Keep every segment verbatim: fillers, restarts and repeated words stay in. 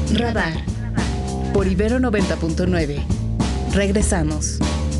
Radar por Ibero noventa punto nueve. Regresamos.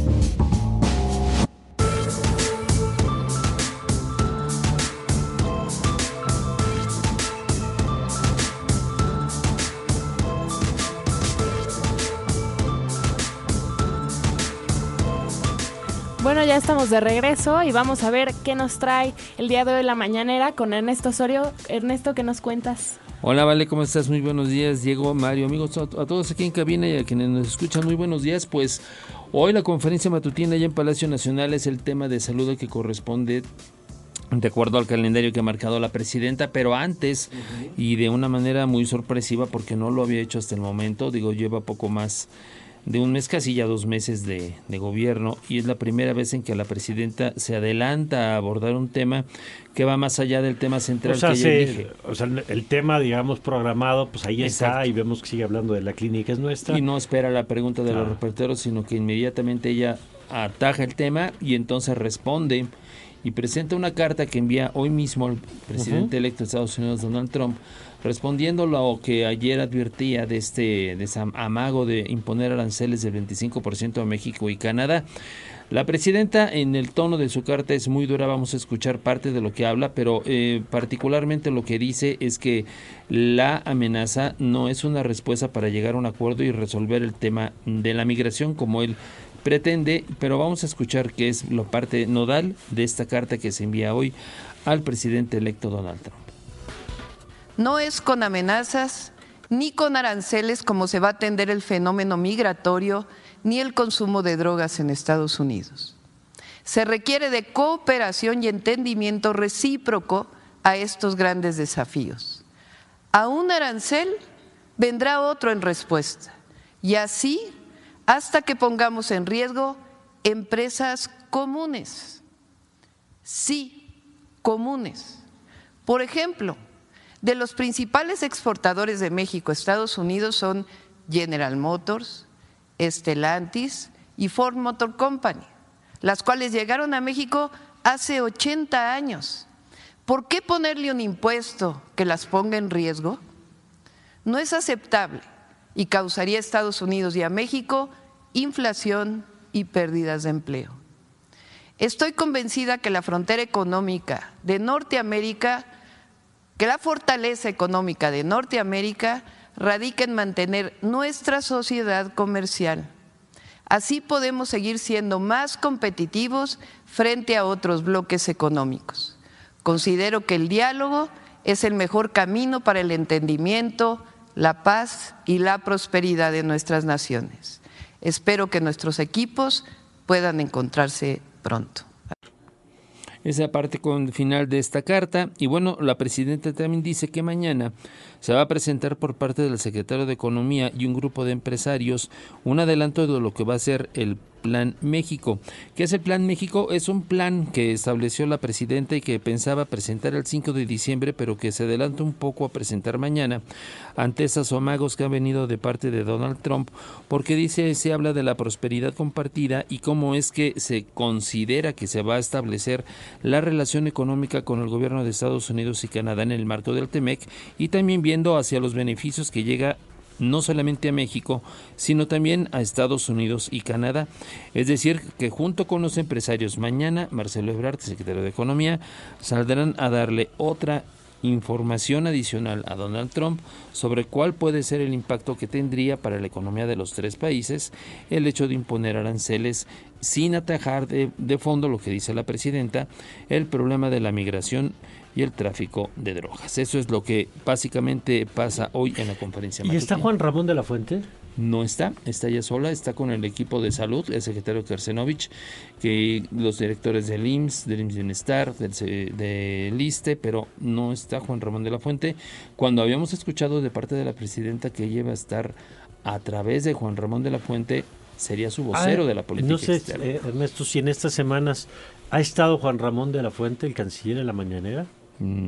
Bueno, ya estamos de regreso y vamos a ver qué nos trae el día de hoy la mañanera con Ernesto Osorio. Ernesto, ¿qué nos cuentas? Hola, Vale, ¿cómo estás? Muy buenos días, Diego, Mario, amigos, a, a todos aquí en cabina y a quienes nos escuchan, muy buenos días. Pues hoy la conferencia matutina allá en Palacio Nacional es el tema de salud que corresponde de acuerdo al calendario que ha marcado la presidenta, pero antes uh-huh. y de una manera muy sorpresiva porque no lo había hecho hasta el momento, digo, lleva poco más de un mes, casi ya dos meses de, de gobierno, y es la primera vez en que la presidenta se adelanta a abordar un tema que va más allá del tema central o sea, que ella se, elige. O sea, el tema, digamos, programado, pues ahí Exacto. está, y vemos que sigue hablando de la clínica es nuestra. Y no espera la pregunta de claro. los reporteros, sino que inmediatamente ella ataja el tema y entonces responde y presenta una carta que envía hoy mismo al presidente uh-huh. electo de Estados Unidos, Donald Trump, respondiendo lo que ayer advertía de este de ese amago de imponer aranceles del veinticinco por ciento a México y Canadá. La presidenta, en el tono de su carta, es muy dura, vamos a escuchar parte de lo que habla, pero eh, particularmente lo que dice es que la amenaza no es una respuesta para llegar a un acuerdo y resolver el tema de la migración como él pretende, pero vamos a escuchar qué es la parte nodal de esta carta que se envía hoy al presidente electo Donald Trump. No es con amenazas ni con aranceles como se va a atender el fenómeno migratorio ni el consumo de drogas en Estados Unidos. Se requiere de cooperación y entendimiento recíproco a estos grandes desafíos. A un arancel vendrá otro en respuesta, y así hasta que pongamos en riesgo empresas comunes. Sí, comunes. Por ejemplo, de los principales exportadores de México a Estados Unidos son General Motors, Stellantis y Ford Motor Company, las cuales llegaron a México hace ochenta años. ¿Por qué ponerle un impuesto que las ponga en riesgo? No es aceptable y causaría a Estados Unidos y a México inflación y pérdidas de empleo. Estoy convencida que la frontera económica de Norteamérica que la fortaleza económica de Norteamérica radica en mantener nuestra sociedad comercial. Así podemos seguir siendo más competitivos frente a otros bloques económicos. Considero que el diálogo es el mejor camino para el entendimiento, la paz y la prosperidad de nuestras naciones. Espero que nuestros equipos puedan encontrarse pronto. Esa parte con final de esta carta. Y bueno, la presidenta también dice que mañana se va a presentar por parte del secretario de Economía y un grupo de empresarios un adelanto de lo que va a ser el Plan México. ¿Qué es el Plan México? Es un plan que estableció la presidenta y que pensaba presentar el cinco de diciembre, pero que se adelanta un poco a presentar mañana ante esos amagos que han venido de parte de Donald Trump, porque dice, se habla de la prosperidad compartida y cómo es que se considera que se va a establecer la relación económica con el gobierno de Estados Unidos y Canadá en el marco del TEMEC, y también viendo hacia los beneficios que llega no solamente a México, sino también a Estados Unidos y Canadá. Es decir, que junto con los empresarios, mañana Marcelo Ebrard, secretario de Economía, saldrán a darle otra información adicional a Donald Trump sobre cuál puede ser el impacto que tendría para la economía de los tres países el hecho de imponer aranceles sin atajar de, de fondo, lo que dice la presidenta, el problema de la migración y el tráfico de drogas. Eso es lo que básicamente pasa hoy en la conferencia matutina. ¿Y está Juan Ramón de la Fuente? No está, está ella sola, está con el equipo de salud, el secretario Kersenovich, que los directores del I M S S, del I M S S Bienestar, del, del ISSSTE, pero no está Juan Ramón de la Fuente. Cuando habíamos escuchado de parte de la presidenta que ella iba a estar a través de Juan Ramón de la Fuente, sería su vocero ah, de la política no sé, externa. Eh, Ernesto, si en estas semanas ha estado Juan Ramón de la Fuente, el canciller, en la mañanera. No,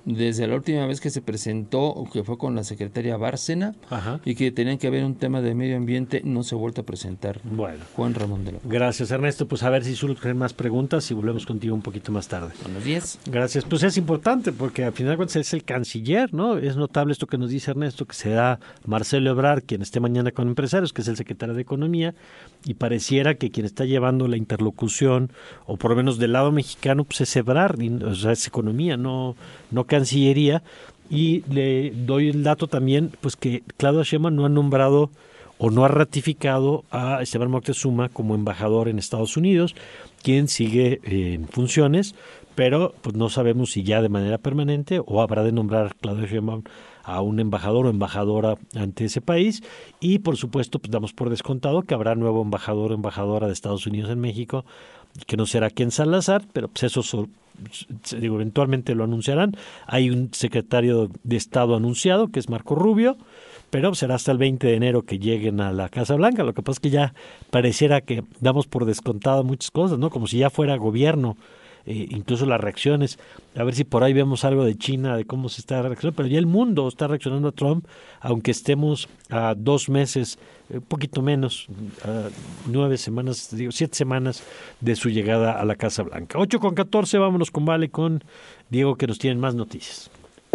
desde la última vez que se presentó, que fue con la secretaria Bárcena, Ajá. y que tenían que haber un tema de medio ambiente, no se ha vuelto a presentar. Bueno. Juan Ramón de la Fuente. Gracias, Ernesto. Pues a ver si surgen más preguntas y volvemos contigo un poquito más tarde. Buenos días. Gracias. Pues es importante porque al final de cuentas es el canciller, ¿no? Es notable esto que nos dice Ernesto, que se da Marcelo Ebrard, quien esté mañana con empresarios, que es el secretario de Economía, y pareciera que quien está llevando la interlocución, o por lo menos del lado mexicano, pues es Ebrard, y, o sea, es Economía, no, no Cancillería. Y le doy el dato también, pues que Claudia Sheinbaum no ha nombrado o no ha ratificado a Esteban Moctezuma como embajador en Estados Unidos, quien sigue eh, en funciones, pero pues no sabemos si ya de manera permanente o habrá de nombrar Claudia Sheinbaum a un embajador o embajadora ante ese país. Y por supuesto, pues damos por descontado que habrá nuevo embajador o embajadora de Estados Unidos en México, que no será Ken Salazar, pero pues eso so, digo, eventualmente lo anunciarán. Hay un secretario de Estado anunciado, que es Marco Rubio, pero será hasta el veinte de enero que lleguen a la Casa Blanca. Lo que pasa es que ya pareciera que damos por descontado muchas cosas, ¿no? Como si ya fuera gobierno, eh, incluso las reacciones. A ver si por ahí vemos algo de China, de cómo se está reaccionando. Pero ya el mundo está reaccionando a Trump, aunque estemos a dos meses, un eh, poquito menos, a nueve semanas, digo, siete semanas de su llegada a la Casa Blanca. ocho con catorce, vámonos con Vale, con Diego, que nos tienen más noticias.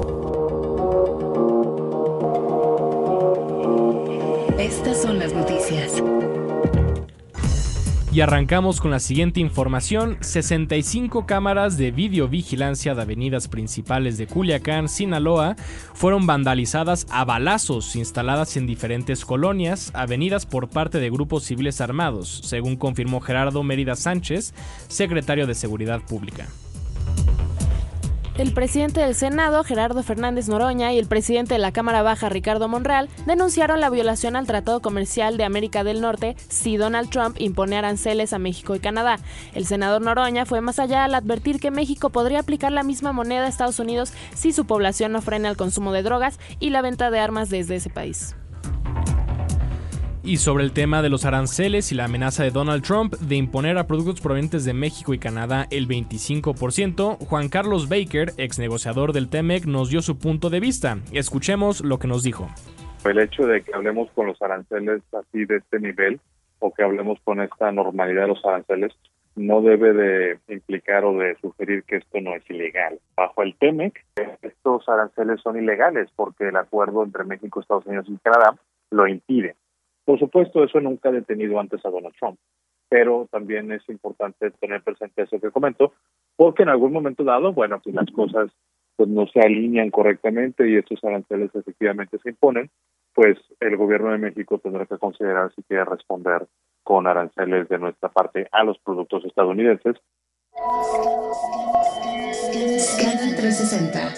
Estas son las noticias. Y arrancamos con la siguiente información. sesenta y cinco cámaras de videovigilancia de avenidas principales de Culiacán, Sinaloa, fueron vandalizadas a balazos instaladas en diferentes colonias, avenidas por parte de grupos civiles armados, según confirmó Gerardo Mérida Sánchez, secretario de Seguridad Pública. El presidente del Senado, Gerardo Fernández Noroña, y el presidente de la Cámara Baja, Ricardo Monreal, denunciaron la violación al Tratado Comercial de América del Norte si Donald Trump impone aranceles a México y Canadá. El senador Noroña fue más allá al advertir que México podría aplicar la misma moneda a Estados Unidos si su población no frena el consumo de drogas y la venta de armas desde ese país. Y sobre el tema de los aranceles y la amenaza de Donald Trump de imponer a productos provenientes de México y Canadá el veinticinco por ciento, Juan Carlos Baker, ex negociador del T-M E C, nos dio su punto de vista. Escuchemos lo que nos dijo. El hecho de que hablemos con los aranceles así de este nivel, o que hablemos con esta normalidad de los aranceles, no debe de implicar o de sugerir que esto no es ilegal. Bajo el T M E C, estos aranceles son ilegales porque el acuerdo entre México, Estados Unidos y Canadá lo impide. Por supuesto, eso nunca ha detenido antes a Donald Trump, pero también es importante tener presente eso que comento, porque en algún momento dado, bueno, pues las cosas pues no se alinean correctamente y estos aranceles efectivamente se imponen, pues el gobierno de México tendrá que considerar si quiere responder con aranceles de nuestra parte a los productos estadounidenses. Scanner trescientos sesenta.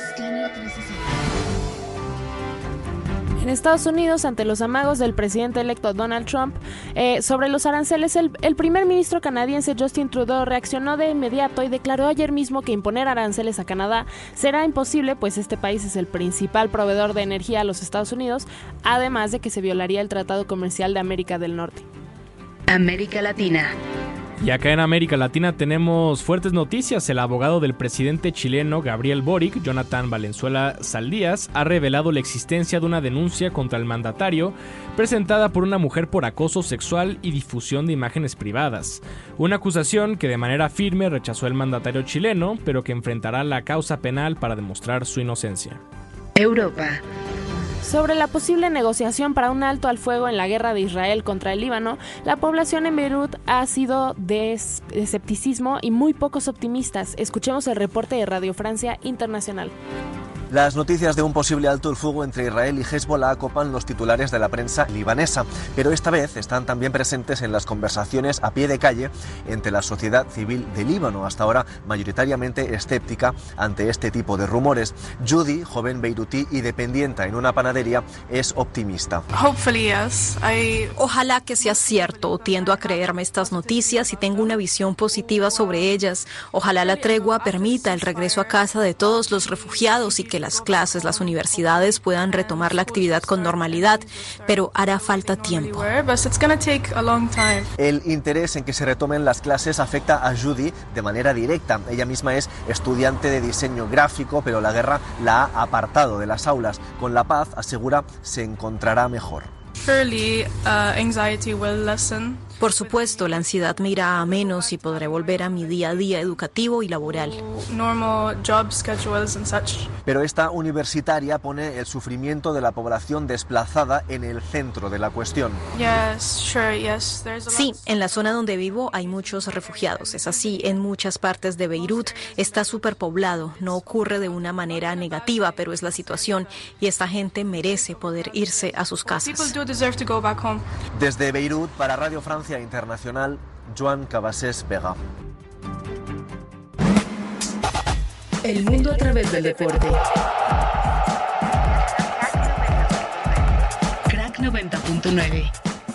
En Estados Unidos, ante los amagos del presidente electo Donald Trump eh, sobre los aranceles, el, el primer ministro canadiense Justin Trudeau reaccionó de inmediato y declaró ayer mismo que imponer aranceles a Canadá será imposible, pues este país es el principal proveedor de energía a los Estados Unidos, además de que se violaría el Tratado Comercial de América del Norte. América Latina. Y acá en América Latina tenemos fuertes noticias. El abogado del presidente chileno Gabriel Boric, Jonathan Valenzuela Saldías, ha revelado la existencia de una denuncia contra el mandatario presentada por una mujer por acoso sexual y difusión de imágenes privadas. Una acusación que de manera firme rechazó el mandatario chileno, pero que enfrentará la causa penal para demostrar su inocencia. Europa. Sobre la posible negociación para un alto al fuego en la guerra de Israel contra el Líbano, la población en Beirut ha sido de escepticismo y muy pocos optimistas. Escuchemos el reporte de Radio Francia Internacional. Las noticias de un posible alto el fuego entre Israel y Hezbollah acopan los titulares de la prensa libanesa, pero esta vez están también presentes en las conversaciones a pie de calle entre la sociedad civil de Líbano, hasta ahora mayoritariamente escéptica ante este tipo de rumores. Judy, joven beirutí y dependienta en una panadería, es optimista. Ojalá que sea cierto, tiendo a creerme estas noticias y tengo una visión positiva sobre ellas. Ojalá la tregua permita el regreso a casa de todos los refugiados y que las clases, las universidades puedan retomar la actividad con normalidad, pero hará falta tiempo. El interés en que se retomen las clases afecta a Judy de manera directa. Ella misma es estudiante de diseño gráfico, pero la guerra la ha apartado de las aulas. Con la paz, asegura, se encontrará mejor. Surely, uh, anxiety will lessen. Por supuesto, la ansiedad me irá a menos y podré volver a mi día a día educativo y laboral. Normal job schedules and such. Pero esta universitaria pone el sufrimiento de la población desplazada en el centro de la cuestión. Yes, sure, yes. There's a lot. Sí, en la zona donde vivo hay muchos refugiados. Es así, en muchas partes de Beirut está superpoblado. No ocurre de una manera negativa, pero es la situación y esta gente merece poder irse a sus casas. People do deserve to go back home. Desde Beirut, para Radio Francia Internacional, Joan Cabasés Vega. El mundo a través del deporte. Crack noventa punto nueve.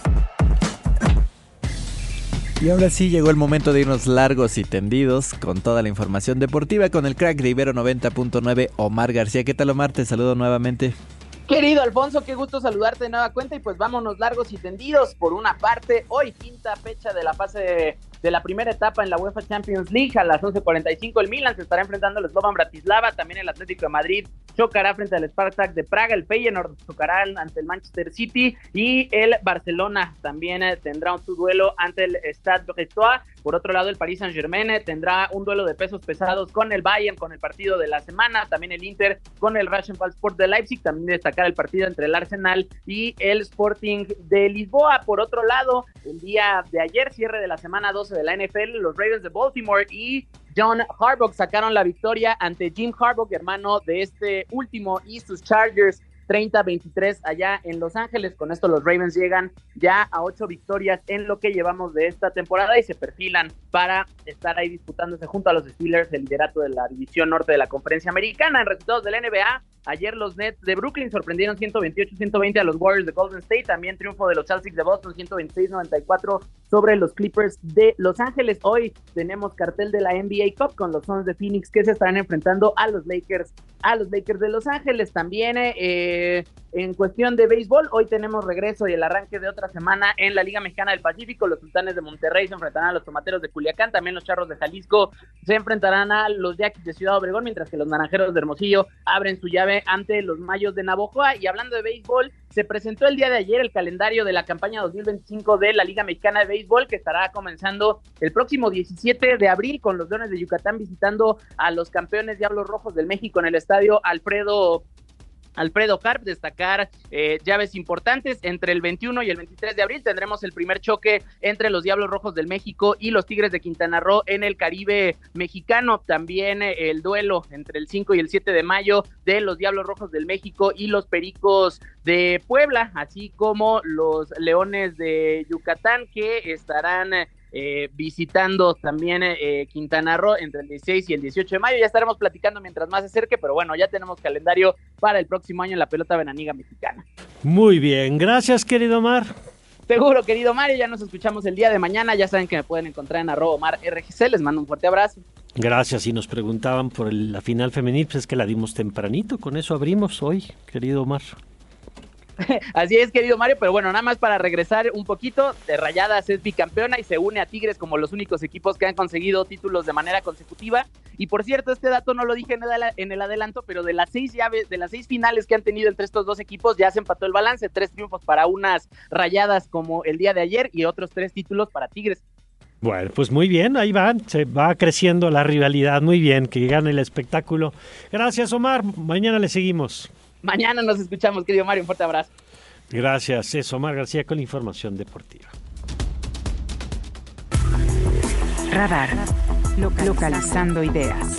Y ahora sí llegó el momento de irnos largos y tendidos con toda la información deportiva con el crack de Ibero noventa punto nueve, Omar García. ¿Qué tal, Omar? Te saludo nuevamente. Querido Alfonso, qué gusto saludarte de nueva cuenta y pues vámonos largos y tendidos. Por una parte, hoy quinta fecha de la fase de, de la primera etapa en la UEFA Champions League. A las once cuarenta y cinco el Milan se estará enfrentando al Slovan Bratislava, también el Atlético de Madrid chocará frente al Spartak de Praga, el Feyenoord chocará ante el Manchester City y el Barcelona también eh, tendrá un su duelo ante el Stade Brestois. Por otro lado, el Paris Saint-Germain eh, tendrá un duelo de pesos pesados con el Bayern, con el partido de la semana, también el Inter con el Rasenballsport de Leipzig, también destacar el partido entre el Arsenal y el Sporting de Lisboa. Por otro lado, el día de ayer, cierre de la semana doce de la N F L, los Ravens de Baltimore y John Harbaugh sacaron la victoria ante Jim Harbaugh, hermano de este último, y sus Chargers treinta a veintitrés allá en Los Ángeles. Con esto los Ravens llegan ya a ocho victorias en lo que llevamos de esta temporada y se perfilan para estar ahí disputándose junto a los Steelers el liderato de la división norte de la Conferencia Americana. En resultados de la N B A, ayer los Nets de Brooklyn sorprendieron ciento veintiocho a ciento veinte a los Warriors de Golden State, también triunfo de los Celtics de Boston ciento veintiséis a noventa y cuatro sobre los Clippers de Los Ángeles. Hoy tenemos cartel de la N B A Cup con los Suns de Phoenix que se estarán enfrentando a los Lakers, a los Lakers de Los Ángeles. También eh, en cuestión de béisbol, hoy tenemos regreso y el arranque de otra semana en la Liga Mexicana del Pacífico. Los Sultanes de Monterrey se enfrentarán a los Tomateros de Culiacán, también los Charros de Jalisco se enfrentarán a los Yaquis de Ciudad Obregón, mientras que los Naranjeros de Hermosillo abren su llave ante los Mayos de Navojoa. Y hablando de béisbol, se presentó el día de ayer el calendario de la campaña dos mil veinticinco de la Liga Mexicana de Béisbol, que estará comenzando el próximo diecisiete de abril con los Leones de Yucatán visitando a los campeones Diablos Rojos del México en el estadio Alfredo Alfredo Harp. Destacar eh, llaves importantes. Entre el veintiuno y el veintitrés de abril tendremos el primer choque entre los Diablos Rojos del México y los Tigres de Quintana Roo en el Caribe mexicano. También eh, el duelo entre el cinco y el siete de mayo de los Diablos Rojos del México y los Pericos de Puebla, así como los Leones de Yucatán, que estarán Eh, visitando también eh, Quintana Roo entre el dieciséis y el dieciocho de mayo. Ya estaremos platicando mientras más se acerque, pero bueno, ya tenemos calendario para el próximo año en la pelota veraniega mexicana. Muy bien, gracias querido Omar. Seguro, querido Mario, ya nos escuchamos el día de mañana. Ya saben que me pueden encontrar en arroba Omar R G C. Les mando un fuerte abrazo. Gracias, y nos preguntaban por el, la final femenil, pues es que la dimos tempranito, con eso abrimos hoy, querido Omar. Así es, querido Mario, pero bueno, nada más para regresar un poquito, de Rayadas es bicampeona y se une a Tigres como los únicos equipos que han conseguido títulos de manera consecutiva. Y por cierto, este dato no lo dije en el, en el adelanto, pero de las seis llaves, de las seis finales que han tenido entre estos dos equipos, ya se empató el balance, tres triunfos para unas Rayadas como el día de ayer y otros tres títulos para Tigres. Bueno, pues muy bien, ahí van, se va creciendo la rivalidad, muy bien, que gane el espectáculo. Gracias, Omar, mañana le seguimos. Mañana nos escuchamos, querido Mario, un fuerte abrazo. Gracias, es Omar García con la información deportiva. Radar, localizando ideas.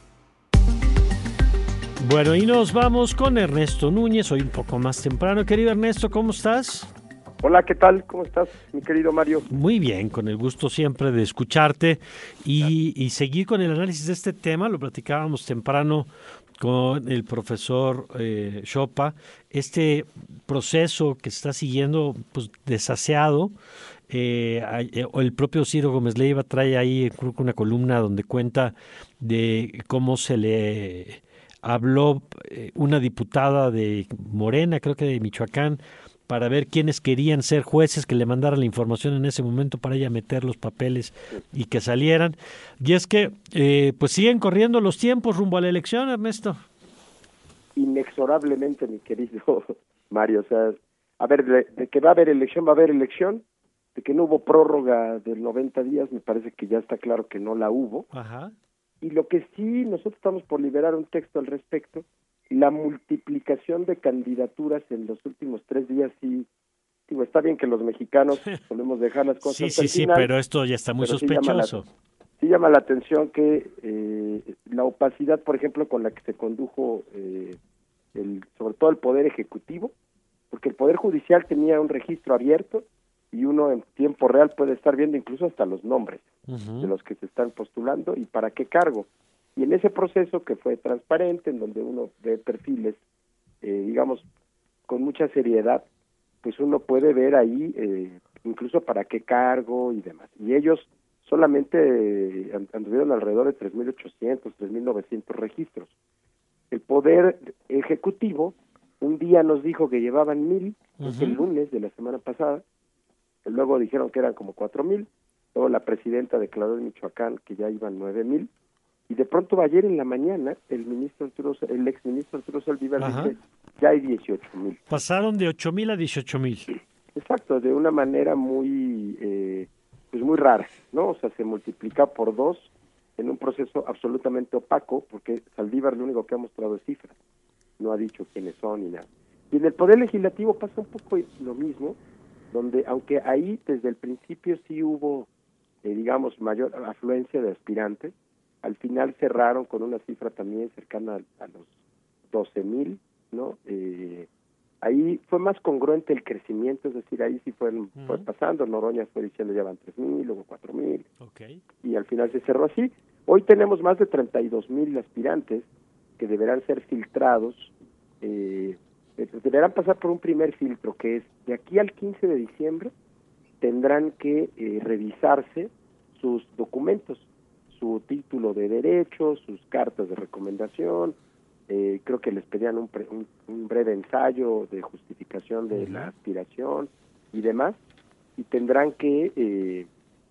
Bueno, y nos vamos con Ernesto Núñez, hoy un poco más temprano. Querido Ernesto, ¿cómo estás? Hola, ¿qué tal? ¿Cómo estás, mi querido Mario? Muy bien, con el gusto siempre de escucharte y, y seguir con el análisis de este tema. Lo platicábamos temprano con el profesor eh, Chopa, este proceso que está siguiendo pues desaseado. Eh, el propio Ciro Gómez Leiva trae ahí creo que una columna donde cuenta de cómo se le habló eh, una diputada de Morena, creo que de Michoacán, para ver quiénes querían ser jueces, que le mandaran la información en ese momento para ella meter los papeles y que salieran. Y es que eh, pues siguen corriendo los tiempos rumbo a la elección, Ernesto. Inexorablemente, mi querido Mario. O sea, a ver, de, de que va a haber elección, va a haber elección. De que no hubo prórroga de noventa días, me parece que ya está claro que no la hubo. Ajá. Y lo que sí, nosotros estamos por liberar un texto al respecto. La multiplicación de candidaturas en los últimos tres días, sí, digo, está bien que los mexicanos solemos dejar las cosas Sí, hasta sí, el sí, final, pero esto ya está muy pero sí llama la- sospechoso. Sí llama la atención que eh, la opacidad, por ejemplo, con la que se condujo, eh, el, sobre todo el Poder Ejecutivo, porque el Poder Judicial tenía un registro abierto y uno en tiempo real puede estar viendo incluso hasta los nombres Uh-huh. de los que se están postulando y para qué cargo. Y en ese proceso que fue transparente, en donde uno ve perfiles, eh, digamos, con mucha seriedad, pues uno puede ver ahí eh, incluso para qué cargo y demás. Y ellos solamente eh, anduvieron alrededor de tres mil ochocientos, tres mil novecientos registros. El Poder Ejecutivo un día nos dijo que llevaban mil, uh-huh. el lunes de la semana pasada, luego dijeron que eran como cuatro mil, luego la presidenta declaró en Michoacán que ya iban nueve mil, y de pronto ayer en la mañana el ministro Arturo, el ex ministro Arturo Saldívar Ajá. dice ya hay dieciocho mil. Pasaron de ocho mil a dieciocho mil. Exacto, de una manera muy eh, pues muy rara, ¿no? O sea, se multiplica por dos en un proceso absolutamente opaco, porque Saldívar lo único que ha mostrado es cifras, no ha dicho quiénes son ni nada. Y en el Poder Legislativo pasa un poco lo mismo, donde aunque ahí desde el principio sí hubo, eh, digamos, mayor afluencia de aspirantes, al final cerraron con una cifra también cercana a, a los doce mil, ¿no? Eh, ahí fue más congruente el crecimiento, es decir, ahí sí fue, uh-huh. fue pasando, Noroña fue diciendo ya van tres mil, luego cuatro mil, okay. y al final se cerró así. Hoy tenemos más de treinta y dos mil aspirantes que deberán ser filtrados, eh, deberán pasar por un primer filtro, que es de aquí al quince de diciembre tendrán que eh, revisarse sus documentos, su título de derecho, sus cartas de recomendación, eh, creo que les pedían un, pre, un, un breve ensayo de justificación de uh-huh. la aspiración y demás, y tendrán que, eh,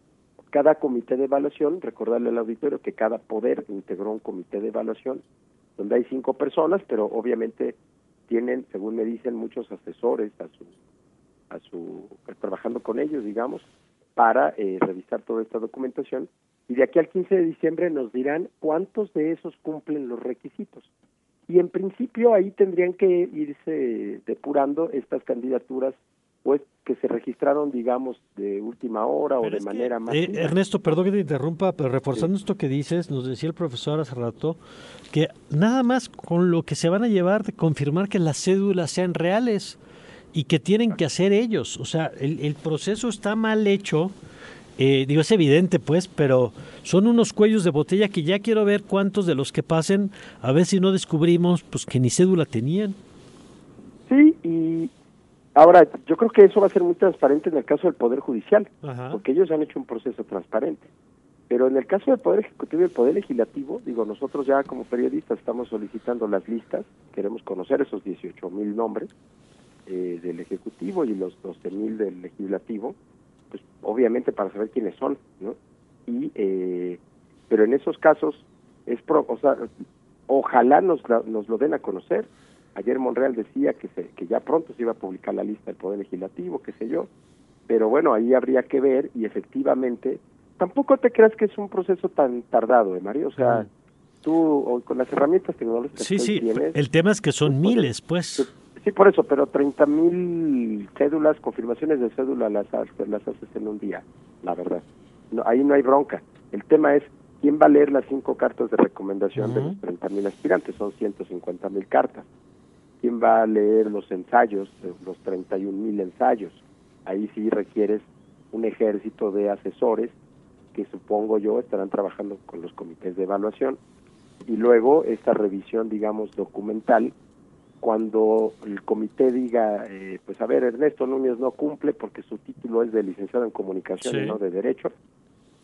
cada comité de evaluación, recordarle al auditorio que cada poder integró un comité de evaluación, donde hay cinco personas, pero obviamente tienen, según me dicen, muchos asesores a su, a su, trabajando con ellos, digamos, para eh, revisar toda esta documentación, y de aquí al quince de diciembre nos dirán cuántos de esos cumplen los requisitos. Y en principio ahí tendrían que irse depurando estas candidaturas pues que se registraron, digamos, de última hora pero o de manera que, más... Eh, Ernesto, perdón que te interrumpa, pero reforzando sí. esto que dices, nos decía el profesor hace rato, que nada más con lo que se van a llevar de confirmar que las cédulas sean reales y que tienen que hacer ellos. O sea, el, el proceso está mal hecho. Eh, digo, es evidente pues, pero son unos cuellos de botella que ya quiero ver cuántos de los que pasen, a ver si no descubrimos pues que ni cédula tenían. Sí, y ahora yo creo que eso va a ser muy transparente en el caso del Poder Judicial, Ajá. porque ellos han hecho un proceso transparente, pero en el caso del Poder Ejecutivo y el Poder Legislativo, digo, nosotros ya como periodistas estamos solicitando las listas, queremos conocer esos dieciocho mil nombres eh, del Ejecutivo y los doce mil del Legislativo, pues obviamente para saber quiénes son, ¿no? Y eh, pero en esos casos es pro, o sea, ojalá nos nos lo den a conocer. Ayer Monreal decía que se, que ya pronto se iba a publicar la lista del Poder Legislativo, qué sé yo, pero bueno, ahí habría que ver y efectivamente tampoco te creas que es un proceso tan tardado, ¿eh, Mario? O sea, mm. tú con las herramientas tecnológicas sí, que sí, tienes... el tema es que son miles, pues... Sí, por eso, pero treinta mil cédulas, confirmaciones de cédula las, las haces en un día, la verdad. No, ahí no hay bronca. El tema es, ¿quién va a leer las cinco cartas de recomendación uh-huh. de los treinta mil aspirantes? Son ciento cincuenta mil cartas. ¿Quién va a leer los ensayos, los treinta y un mil ensayos? Ahí sí requieres un ejército de asesores que supongo yo estarán trabajando con los comités de evaluación. Y luego esta revisión, digamos, documental, cuando el comité diga, eh, pues a ver, Ernesto Núñez no cumple porque su título es de licenciado en comunicación sí. y no de derecho,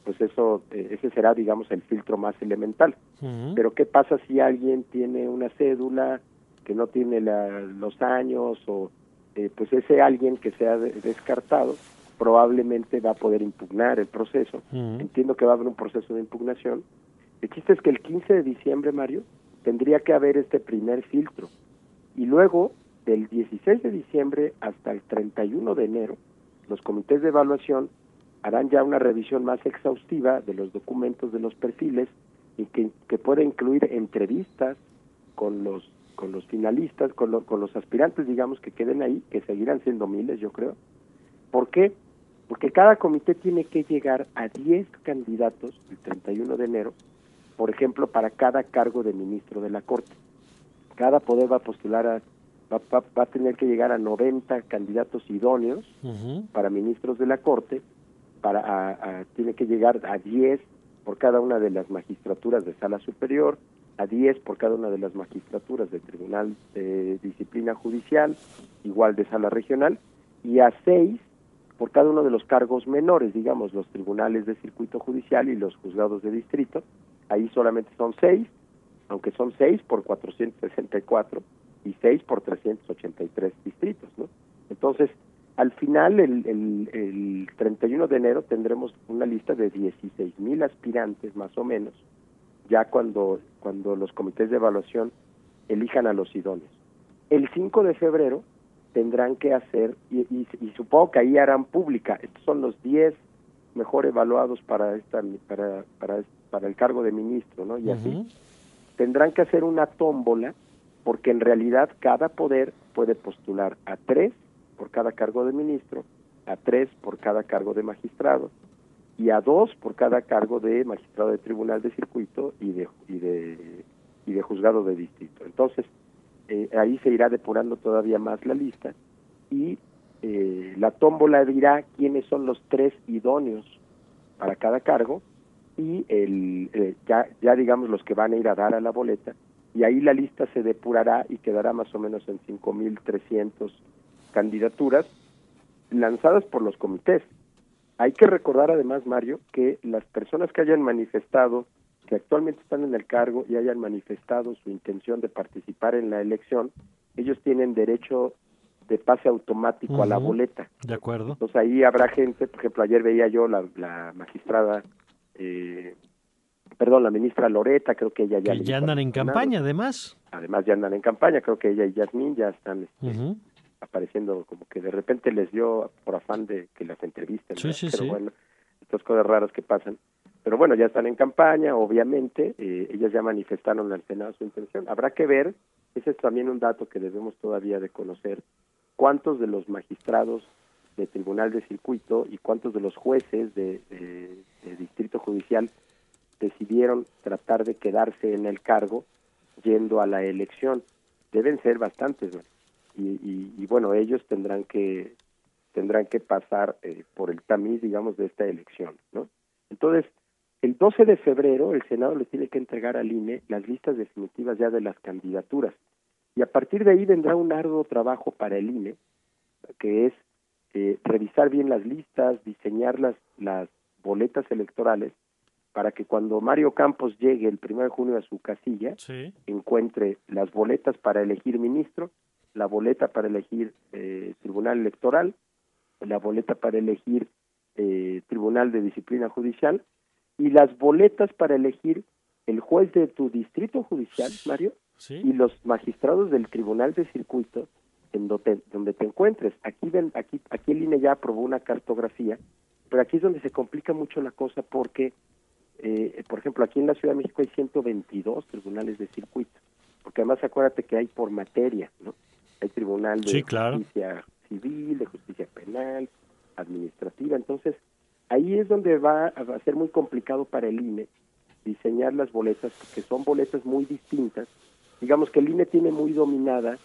pues eso, eh, ese será, digamos, el filtro más elemental. Uh-huh. Pero ¿qué pasa si alguien tiene una cédula que no tiene la, los años o eh, pues ese alguien que sea de, descartado probablemente va a poder impugnar el proceso? Uh-huh. Entiendo que va a haber un proceso de impugnación. El chiste es que el quince de diciembre, Mario, tendría que haber este primer filtro. Y luego, del dieciséis de diciembre hasta el treinta y uno de enero, los comités de evaluación harán ya una revisión más exhaustiva de los documentos, de los perfiles, y que, que puede incluir entrevistas con los con los finalistas, con, lo, con los aspirantes, digamos, que queden ahí, que seguirán siendo miles, yo creo. ¿Por qué? Porque cada comité tiene que llegar a diez candidatos el treinta y uno de enero, por ejemplo, para cada cargo de ministro de la Corte. Cada poder va a postular, a, va, va, va a tener que llegar a noventa candidatos idóneos uh-huh. para ministros de la Corte, para a, a, tiene que llegar a diez por cada una de las magistraturas de sala superior, a diez por cada una de las magistraturas de Tribunal de Disciplina Judicial, igual de sala regional, y a seis por cada uno de los cargos menores, digamos, los tribunales de circuito judicial y los juzgados de distrito. Ahí solamente son seis, aunque son seis por cuatrocientos sesenta y cuatro y seis por trescientos ochenta y tres distritos, ¿no? Entonces, al final, el, el, el treinta y uno de enero tendremos una lista de dieciséis mil aspirantes, más o menos, ya cuando, cuando los comités de evaluación elijan a los idóneos. El cinco de febrero tendrán que hacer, y, y, y supongo que ahí harán pública, estos son los diez mejor evaluados para esta para para para el cargo de ministro, ¿no? Y así, uh-huh. tendrán que hacer una tómbola, porque en realidad cada poder puede postular a tres por cada cargo de ministro, a tres por cada cargo de magistrado, y a dos por cada cargo de magistrado de tribunal de circuito y de y de y de juzgado de distrito. Entonces, eh, ahí se irá depurando todavía más la lista, y eh, la tómbola dirá quiénes son los tres idóneos para cada cargo, y el eh, ya ya digamos los que van a ir a dar a la boleta, y ahí la lista se depurará y quedará más o menos en cinco mil trescientas candidaturas lanzadas por los comités. Hay que recordar además, Mario, que las personas que hayan manifestado, que actualmente están en el cargo y hayan manifestado su intención de participar en la elección, ellos tienen derecho de pase automático uh-huh. a la boleta. De acuerdo. Entonces ahí habrá gente, por ejemplo, ayer veía yo la, la magistrada, eh, perdón, la ministra Loreta, creo que ella ya... Que ya andan en campaña, además. Además ya andan en campaña, creo que ella y Yasmín ya están... Este, uh-huh. apareciendo, como que de repente les dio por afán de que las entrevisten, sí, sí, pero sí. bueno, estas cosas raras que pasan. Pero bueno, ya están en campaña, obviamente, eh, ellas ya manifestaron al Senado su intención. Habrá que ver, ese es también un dato que debemos todavía de conocer, cuántos de los magistrados de Tribunal de Circuito y cuántos de los jueces de, de, de Distrito Judicial decidieron tratar de quedarse en el cargo yendo a la elección. Deben ser bastantes, ¿no? Y, y, y bueno, ellos tendrán que tendrán que pasar eh, por el tamiz, digamos, de esta elección, ¿no? Entonces, el doce de febrero el Senado le tiene que entregar al I N E las listas definitivas ya de las candidaturas, y a partir de ahí vendrá un arduo trabajo para el I N E, que es eh, revisar bien las listas, diseñar las, las boletas electorales, para que cuando Mario Campos llegue el primero de junio a su casilla, sí. encuentre las boletas para elegir ministro, la boleta para elegir eh, tribunal electoral, la boleta para elegir eh, tribunal de disciplina judicial, y las boletas para elegir el juez de tu distrito judicial, Mario, ¿sí? y los magistrados del tribunal de circuito en donde, donde te encuentres. Aquí, ven, aquí, aquí el I N E ya aprobó una cartografía, pero aquí es donde se complica mucho la cosa porque, eh, por ejemplo, aquí en la Ciudad de México hay ciento veintidós tribunales de circuito, porque además acuérdate que hay por materia, ¿no? Hay tribunal de sí, claro. justicia civil, de justicia penal, administrativa. Entonces, ahí es donde va a ser muy complicado para el I N E diseñar las boletas, porque son boletas muy distintas. Digamos que el I N E tiene muy dominada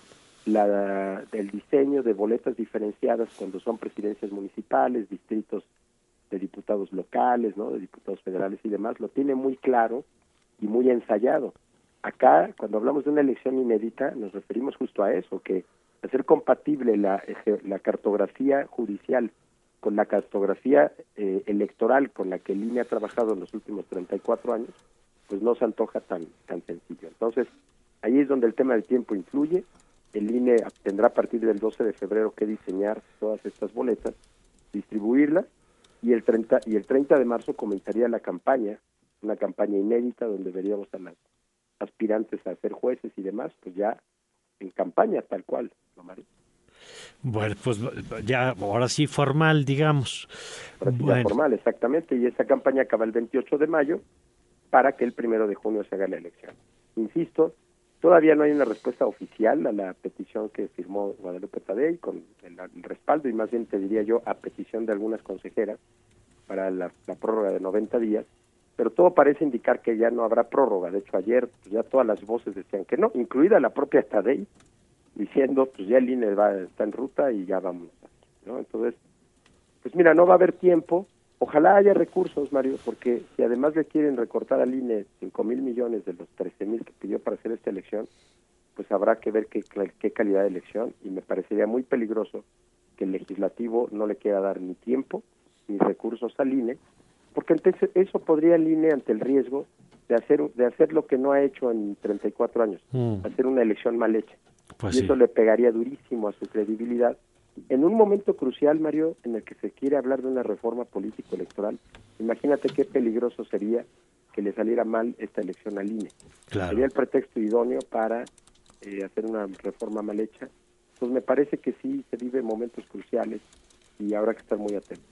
la el diseño de boletas diferenciadas cuando son presidencias municipales, distritos de diputados locales, ¿no? De diputados federales y demás. Lo tiene muy claro y muy ensayado. Acá, cuando hablamos de una elección inédita, nos referimos justo a eso, que hacer compatible la, la cartografía judicial con la cartografía eh, electoral con la que el I N E ha trabajado en los últimos treinta y cuatro años, pues no se antoja tan, tan sencillo. Entonces, ahí es donde el tema del tiempo influye. El I N E tendrá a partir del doce de febrero que diseñar todas estas boletas, distribuirlas, y el treinta y el treinta de marzo comenzaría la campaña, una campaña inédita donde veríamos a las aspirantes a ser jueces y demás, pues ya en campaña tal cual, ¿no, Mario? Bueno, pues ya ahora sí formal, digamos. Ahora sí bueno. ya formal, exactamente, y esa campaña acaba el veintiocho de mayo para que el primero de junio se haga la elección. Insisto, todavía no hay una respuesta oficial a la petición que firmó Guadalupe Tadei con el, el respaldo, y más bien te diría yo a petición de algunas consejeras para la, la prórroga de noventa días, pero todo parece indicar que ya no habrá prórroga. De hecho, ayer pues, ya todas las voces decían que no, incluida la propia Tadei, diciendo, pues ya el I N E va, está en ruta y ya vamos, ¿no? Entonces, pues mira, no va a haber tiempo. Ojalá haya recursos, Mario, porque si además le quieren recortar al I N E cinco mil millones de los trece mil que pidió para hacer esta elección, pues habrá que ver qué, qué calidad de elección, y me parecería muy peligroso que el legislativo no le quiera dar ni tiempo ni recursos al I N E, porque entonces eso podría el I N E ante el riesgo de hacer de hacer lo que no ha hecho en treinta y cuatro años, mm. hacer una elección mal hecha. Pues y sí. Eso le pegaría durísimo a su credibilidad en un momento crucial, Mario, en el que se quiere hablar de una reforma político-electoral. Imagínate qué peligroso sería que le saliera mal esta elección al I N E. Claro. Sería el pretexto idóneo para eh, hacer una reforma mal hecha. Pues me parece que sí se vive momentos cruciales y habrá que estar muy atentos.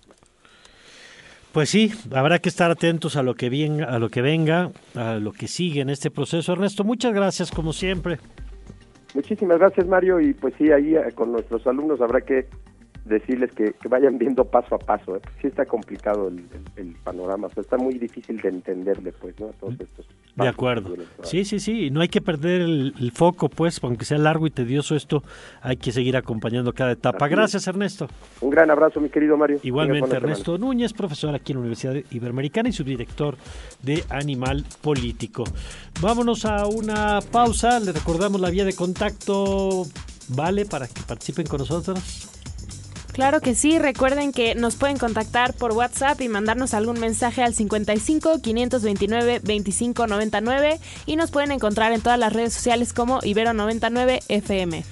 Pues sí, habrá que estar atentos a lo que bien, a lo que venga, a lo que sigue en este proceso. Ernesto, muchas gracias como siempre. Muchísimas gracias, Mario, y pues sí, ahí con nuestros alumnos habrá que decirles que, que vayan viendo paso a paso, ¿eh? Sí está complicado el, el, el panorama, o sea, está muy difícil de entenderle, pues, ¿no? Todos estos de acuerdo. Sí, sí, sí, no hay que perder el, el foco, pues, aunque sea largo y tedioso esto, hay que seguir acompañando cada etapa. Así gracias, es. Ernesto. Un gran abrazo, mi querido Mario. Igualmente, Ernesto semana. Núñez, profesor aquí en la Universidad Iberoamericana y subdirector de Animal Político. Vámonos a una pausa, le recordamos la vía de contacto, ¿vale? Para que participen con nosotros. Claro que sí, recuerden que nos pueden contactar por WhatsApp y mandarnos algún mensaje al cincuenta y cinco, quinientos veintinueve, veinticinco noventa y nueve y nos pueden encontrar en todas las redes sociales como Ibero noventa y nueve F M.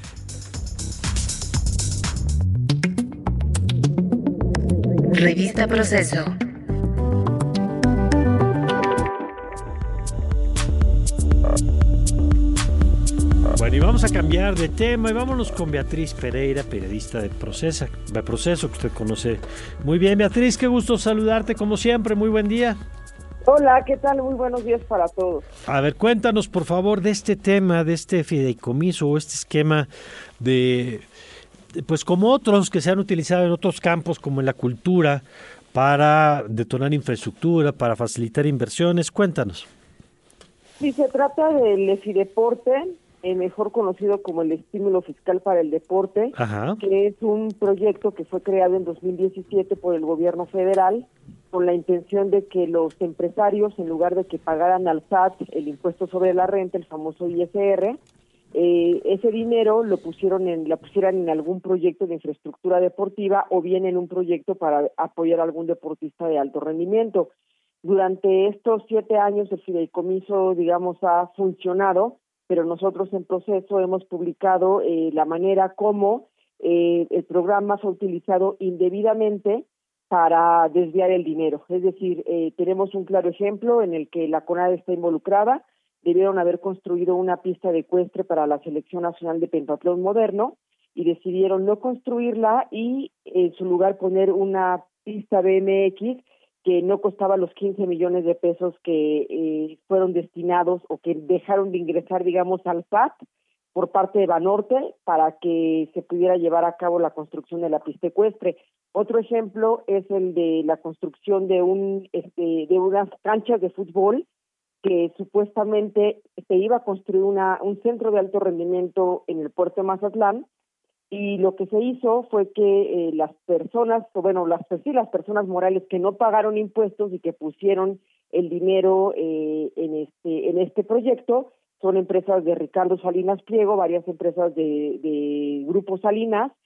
Revista Proceso. Bueno, y vamos a cambiar de tema y vámonos con Beatriz Pereira, periodista de Proceso, de Proceso, que usted conoce muy bien. Beatriz, qué gusto saludarte como siempre, muy buen día. Hola, ¿qué tal? Muy buenos días para todos. A ver, cuéntanos por favor de este tema, de este fideicomiso o este esquema de, de, pues como otros que se han utilizado en otros campos como en la cultura para detonar infraestructura, para facilitar inversiones. Cuéntanos. Sí, se trata del Efideporte, eh, mejor conocido como el Estímulo Fiscal para el Deporte, Ajá. que es un proyecto que fue creado en dos mil diecisiete por el gobierno federal con la intención de que los empresarios, en lugar de que pagaran al S A T el impuesto sobre la renta, el famoso I S R, eh, ese dinero lo pusieron en, la pusieran en algún proyecto de infraestructura deportiva o bien en un proyecto para apoyar a algún deportista de alto rendimiento. Durante estos siete años el fideicomiso, digamos, ha funcionado, pero nosotros en Proceso hemos publicado eh, la manera como eh, el programa fue utilizado indebidamente para desviar el dinero. Es decir, eh, tenemos un claro ejemplo en el que la CONADE está involucrada. Debieron haber construido una pista de ecuestre para la Selección Nacional de Pentatlón Moderno y decidieron no construirla y en su lugar poner una pista B M X que no costaba los quince millones de pesos que eh, fueron destinados o que dejaron de ingresar, digamos, al S A T por parte de Banorte para que se pudiera llevar a cabo la construcción de la pista ecuestre. Otro ejemplo es el de la construcción de un este, de unas canchas de fútbol que supuestamente se iba a construir una un centro de alto rendimiento en el puerto de Mazatlán, y lo que se hizo fue que eh, las personas, o bueno, las, pues sí, las personas morales que no pagaron impuestos y que pusieron el dinero eh, en este en este proyecto son empresas de Ricardo Salinas Pliego, varias empresas de, de Grupo Salinas,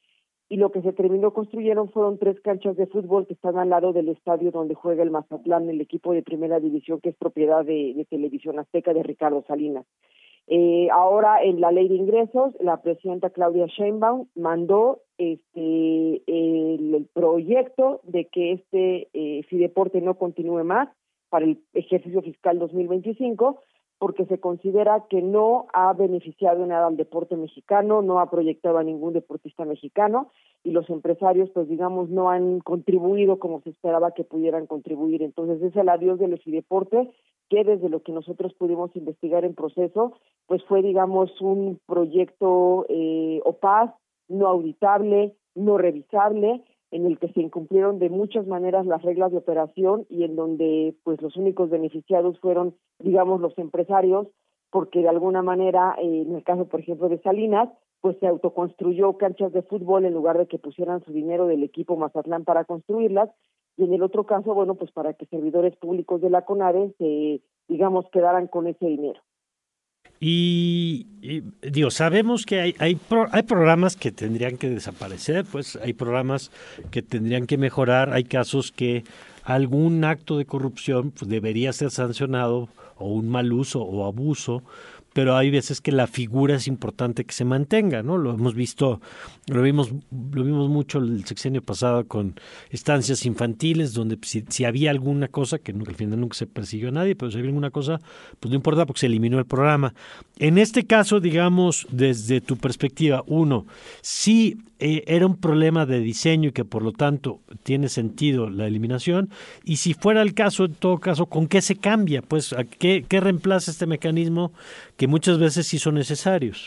y lo que se terminó construyeron fueron tres canchas de fútbol que están al lado del estadio donde juega el Mazatlán, el equipo de primera división que es propiedad de, de Televisión Azteca de Ricardo Salinas. Eh, ahora en la ley de ingresos, la presidenta Claudia Sheinbaum mandó este el, el proyecto de que este eh, Fideporte no continúe más para el ejercicio fiscal dos mil veinticinco, porque se considera que no ha beneficiado nada al deporte mexicano, no ha proyectado a ningún deportista mexicano, y los empresarios, pues digamos, no han contribuido como se esperaba que pudieran contribuir. Entonces es el adiós del Fideporte, que desde lo que nosotros pudimos investigar en proceso, pues fue, digamos, un proyecto eh, opaz, no auditable, no revisable, en el que se incumplieron de muchas maneras las reglas de operación y en donde pues los únicos beneficiados fueron, digamos, los empresarios, porque de alguna manera, eh, en el caso, por ejemplo, de Salinas, pues se autoconstruyó canchas de fútbol en lugar de que pusieran su dinero del equipo Mazatlán para construirlas, y en el otro caso, bueno, pues para que servidores públicos de la CONADE se, digamos, quedaran con ese dinero. Y, y digo, sabemos que hay, hay, pro, hay programas que tendrían que desaparecer, pues hay programas que tendrían que mejorar, hay casos que algún acto de corrupción pues, debería ser sancionado, o un mal uso o abuso, pero hay veces que la figura es importante que se mantenga, ¿no? Lo hemos visto, lo vimos, lo vimos mucho el sexenio pasado con estancias infantiles, donde si, si había alguna cosa, que nunca, al final nunca se persiguió a nadie, pero si había alguna cosa, pues no importa porque se eliminó el programa. En este caso, digamos, desde tu perspectiva, uno, sí eh, era un problema de diseño y que por lo tanto tiene sentido la eliminación, y si fuera el caso, en todo caso, ¿con qué se cambia? Pues, ¿a qué, qué reemplaza este mecanismo que muchas veces sí son necesarios?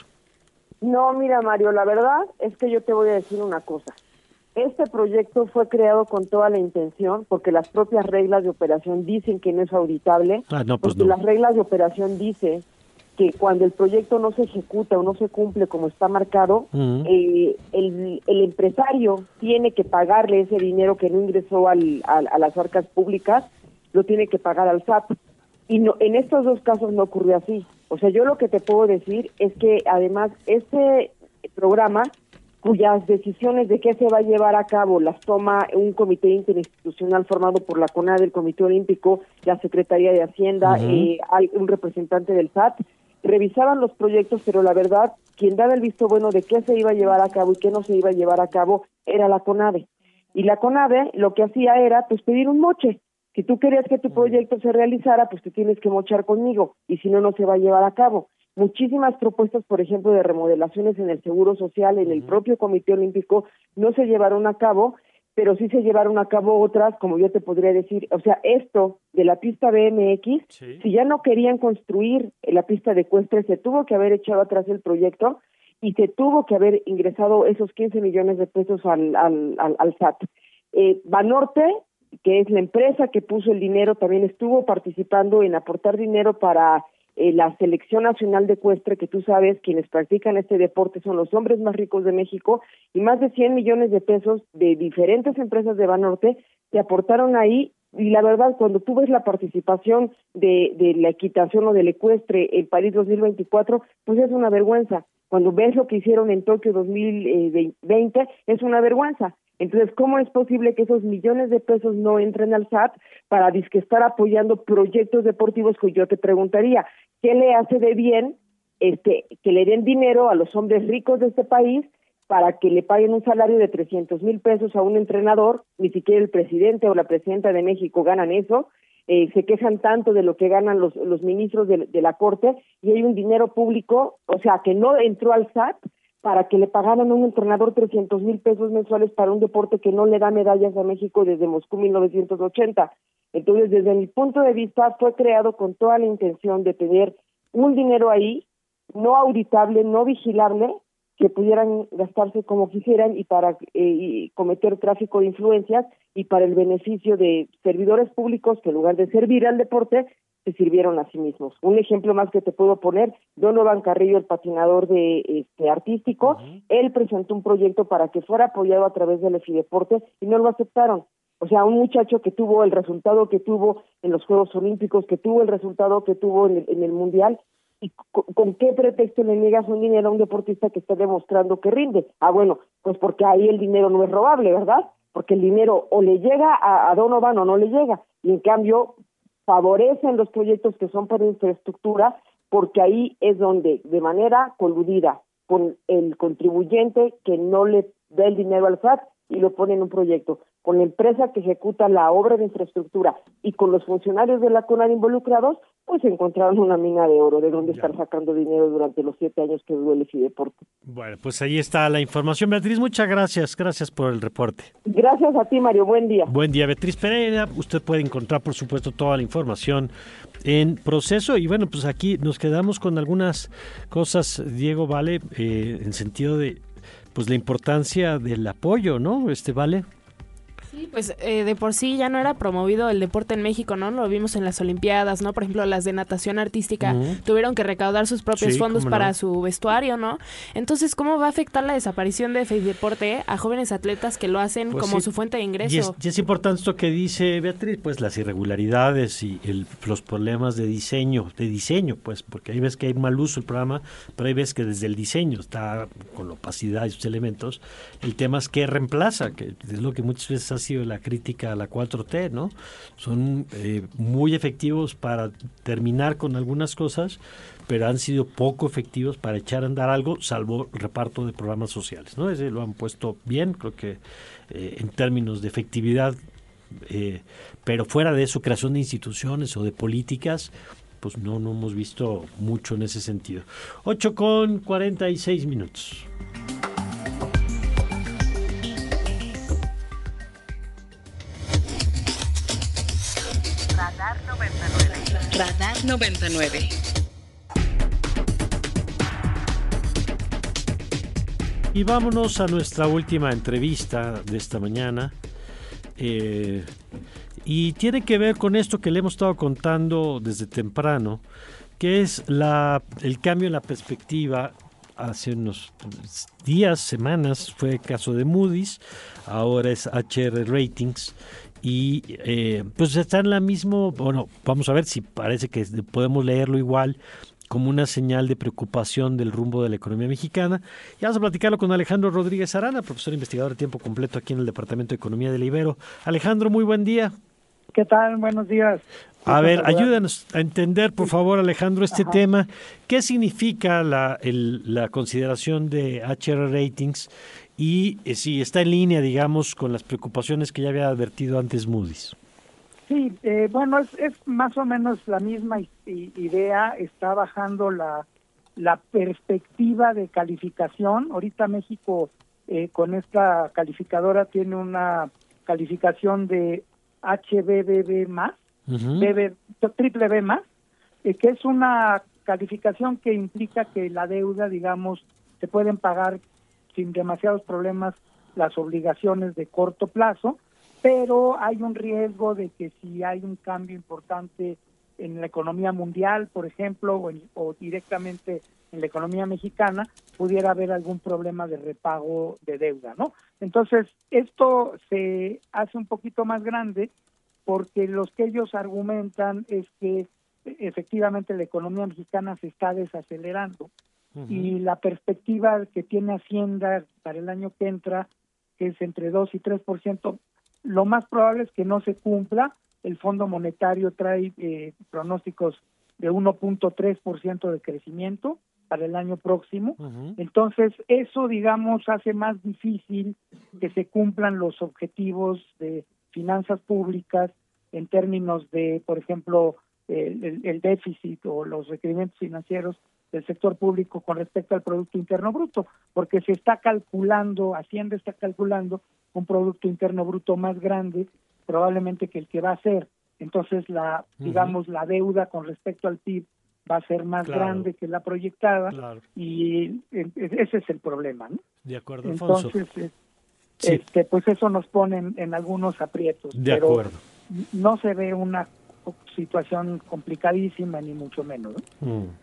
No, mira, Mario, la verdad es que yo te voy a decir una cosa. Este proyecto fue creado con toda la intención, porque las propias reglas de operación dicen que no es auditable, ah, no, pues porque no. las reglas de operación dicen que cuando el proyecto no se ejecuta o no se cumple como está marcado, uh-huh. eh, el, el empresario tiene que pagarle ese dinero que no ingresó al, al, a las arcas públicas, lo tiene que pagar al S A T. Y no, en estos dos casos no ocurrió así. O sea, yo lo que te puedo decir es que además este programa, cuyas decisiones de qué se va a llevar a cabo las toma un comité interinstitucional formado por la CONADE, el Comité Olímpico, la Secretaría de Hacienda, uh-huh. eh, hay un representante del S A T, revisaban los proyectos, pero la verdad, quien daba el visto bueno de qué se iba a llevar a cabo y qué no se iba a llevar a cabo era la CONADE. Y la CONADE lo que hacía era pues pedir un moche. Si tú querías que tu proyecto se realizara, pues tú tienes que mochar conmigo, y si no, no se va a llevar a cabo. Muchísimas propuestas, por ejemplo, de remodelaciones en el Seguro Social, en el propio Comité Olímpico, no se llevaron a cabo, pero sí se llevaron a cabo otras, como yo te podría decir. O sea, esto de la pista B M X, sí. Si ya no querían construir la pista de ecuestre, se tuvo que haber echado atrás el proyecto y se tuvo que haber ingresado esos quince millones de pesos al, al, al, al S A T. Eh, Banorte, que es la empresa que puso el dinero, también estuvo participando en aportar dinero para eh, la Selección Nacional de Ecuestre, que tú sabes, quienes practican este deporte son los hombres más ricos de México, y más de cien millones de pesos de diferentes empresas de Banorte se aportaron ahí, y la verdad, cuando tú ves la participación de, de la equitación o del ecuestre en París dos mil veinticuatro, pues es una vergüenza. Cuando ves lo que hicieron en Tokio dos mil veinte, es una vergüenza. Entonces, ¿cómo es posible que esos millones de pesos no entren al S A T para disque estar apoyando proyectos deportivos? Que yo te preguntaría, ¿qué le hace de bien este que le den dinero a los hombres ricos de este país para que le paguen un salario de trescientos mil pesos a un entrenador? Ni siquiera el presidente o la presidenta de México ganan eso. Eh, se quejan tanto de lo que ganan los, los ministros de, de la Corte, y hay un dinero público, o sea, que no entró al S A T para que le pagaran a un entrenador trescientos mil pesos mensuales para un deporte que no le da medallas a México desde Moscú mil novecientos ochenta. Entonces, desde mi punto de vista, fue creado con toda la intención de tener un dinero ahí, no auditable, no vigilable, que pudieran gastarse como quisieran y para eh, y cometer tráfico de influencias, y para el beneficio de servidores públicos que en lugar de servir al deporte, se sirvieron a sí mismos. Un ejemplo más que te puedo poner, Donovan Carrillo, el patinador de este artístico, uh-huh. Él presentó un proyecto para que fuera apoyado a través del Fideporte y no lo aceptaron. O sea, un muchacho que tuvo el resultado que tuvo en los Juegos Olímpicos, que tuvo el resultado que tuvo en el, en el Mundial, ¿Y con, con qué pretexto le niegas un dinero a un deportista que está demostrando que rinde? Ah, bueno, pues porque ahí el dinero no es robable, ¿verdad? Porque el dinero o le llega a, a Donovan o no le llega. Y en cambio favorecen los proyectos que son para infraestructura, porque ahí es donde, de manera coludida con el contribuyente que no le da el dinero al S A T y lo pone en un proyecto, con la empresa que ejecuta la obra de infraestructura y con los funcionarios de la CONADE involucrados, pues encontraron una mina de oro de donde ya están sacando dinero durante los siete años que duró el Efideporte. Bueno, pues ahí está la información. Beatriz, muchas gracias. Gracias por el reporte. Gracias a ti, Mario. Buen día. Buen día, Beatriz Pereira. Usted puede encontrar, por supuesto, toda la información en Proceso. Y bueno, pues aquí nos quedamos con algunas cosas, Diego, Vale, eh, en sentido de pues la importancia del apoyo, ¿no? Este, Vale. Sí, pues eh, de por sí ya no era promovido el deporte en México, ¿no? Lo vimos en las Olimpiadas, ¿no? Por ejemplo, las de natación artística uh-huh. tuvieron que recaudar sus propios sí, fondos para no. su vestuario, ¿no? Entonces, ¿cómo va a afectar la desaparición de Efideporte a jóvenes atletas que lo hacen pues como sí. su fuente de ingreso? Y es, y es importante esto que dice Beatriz, pues las irregularidades y el, los problemas de diseño, de diseño, pues, porque ahí ves que hay mal uso el programa, pero ahí ves que desde el diseño está con la opacidad y sus elementos. El tema es que reemplaza, que es lo que muchas veces ha sido la crítica a la cuatro T, ¿no? Son eh, muy efectivos para terminar con algunas cosas, pero han sido poco efectivos para echar a andar algo, salvo el reparto de programas sociales, ¿no? Ese lo han puesto bien, creo que eh, en términos de efectividad, eh, pero fuera de eso, creación de instituciones o de políticas, pues no, no hemos visto mucho en ese sentido. ocho con cuarenta y seis minutos. Radar noventa y nueve. Radar noventa y nueve. Y vámonos a nuestra última entrevista de esta mañana. Eh, y tiene que ver con esto que le hemos estado contando desde temprano, que es la, el cambio en la perspectiva. Hace unos días, semanas, fue el caso de Moody's, ahora es H R Ratings. Y eh, pues está en la misma, bueno, vamos a ver si parece que podemos leerlo igual como una señal de preocupación del rumbo de la economía mexicana. Y vamos a platicarlo con Alejandro Rodríguez Arana, profesor investigador de tiempo completo aquí en el Departamento de Economía del Ibero. Alejandro, muy buen día. ¿Qué tal? Buenos días. A ver, ayúdanos a entender, por favor, Alejandro, este Ajá. tema. ¿Qué significa la, el, la consideración de H R Ratings y eh, si está en línea, digamos, con las preocupaciones que ya había advertido antes Moody's? Sí, eh, bueno, es, es más o menos la misma idea. Está bajando la, la perspectiva de calificación. Ahorita México eh, con esta calificadora tiene una calificación de H B B B más, uh-huh. B B, triple B más, eh, que es una calificación que implica que la deuda, digamos, se pueden pagar sin demasiados problemas las obligaciones de corto plazo, pero hay un riesgo de que si hay un cambio importante en la economía mundial, por ejemplo, o, en, o directamente en la economía mexicana, pudiera haber algún problema de repago de deuda, ¿no? Entonces, esto se hace un poquito más grande porque los que ellos argumentan es que efectivamente la economía mexicana se está desacelerando uh-huh. y la perspectiva que tiene Hacienda para el año que entra, que es entre dos y tres por ciento, lo más probable es que no se cumpla. El Fondo Monetario trae eh, pronósticos de uno punto tres por ciento de crecimiento para el año próximo. Uh-huh. Entonces, eso, digamos, hace más difícil que se cumplan los objetivos de finanzas públicas en términos de, por ejemplo, el, el, el déficit o los requerimientos financieros del sector público con respecto al Producto Interno Bruto, porque se está calculando, Hacienda está calculando un Producto Interno Bruto más grande probablemente que el que va a ser. Entonces, la uh-huh. digamos, la deuda con respecto al P I B va a ser más claro. grande que la proyectada claro. y ese es el problema, ¿no? De acuerdo, Alfonso. Entonces, sí. este, pues eso nos pone en, en algunos aprietos. De pero acuerdo. No se ve una situación complicadísima, ni mucho menos, ¿no? Mm.